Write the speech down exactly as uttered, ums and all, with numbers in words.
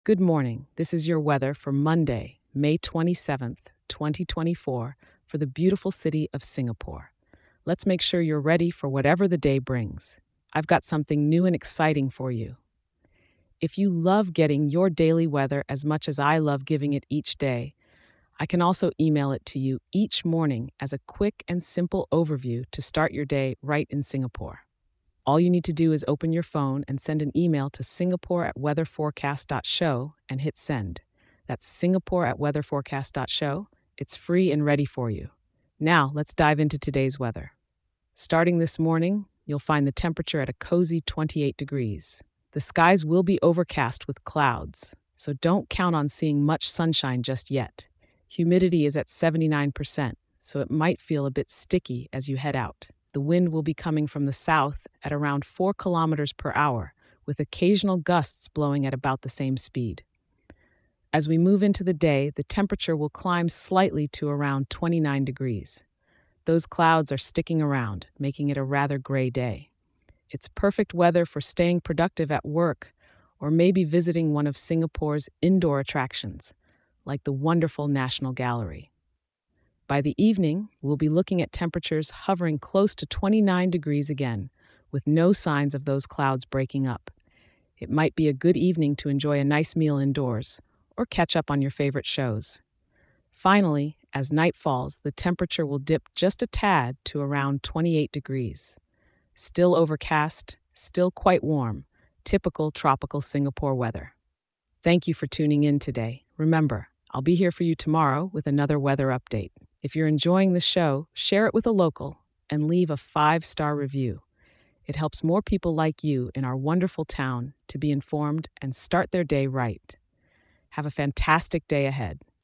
Good morning. This is your weather for Monday, May twenty-seventh, twenty twenty-four, for the beautiful city of Singapore. Let's make sure you're ready for whatever the day brings. I've got something new and exciting for you. If you love getting your daily weather as much as I love giving it each day, I can also email it to you each morning as a quick and simple overview to start your day right in Singapore. All you need to do is open your phone and send an email to singapore at weatherforecast dot show and hit send. That's singapore at weatherforecast dot show. It's free and ready for you. Now, let's dive into today's weather. Starting this morning, you'll find the temperature at a cozy twenty-eight degrees. The skies will be overcast with clouds, so don't count on seeing much sunshine just yet. Humidity is at seventy-nine percent, so it might feel a bit sticky as you head out. The wind will be coming from the south at around four kilometers per hour, with occasional gusts blowing at about the same speed. As we move into the day, the temperature will climb slightly to around twenty-nine degrees. Those clouds are sticking around, making it a rather gray day. It's perfect weather for staying productive at work or maybe visiting one of Singapore's indoor attractions, like the wonderful National Gallery. By the evening, we'll be looking at temperatures hovering close to twenty-nine degrees again, with no signs of those clouds breaking up. It might be a good evening to enjoy a nice meal indoors or catch up on your favorite shows. Finally, as night falls, the temperature will dip just a tad to around twenty-eight degrees. Still overcast, still quite warm, typical tropical Singapore weather. Thank you for tuning in today. Remember, I'll be here for you tomorrow with another weather update. If you're enjoying the show, share it with a local and leave a five-star review. It helps more people like you in our wonderful town to be informed and start their day right. Have a fantastic day ahead.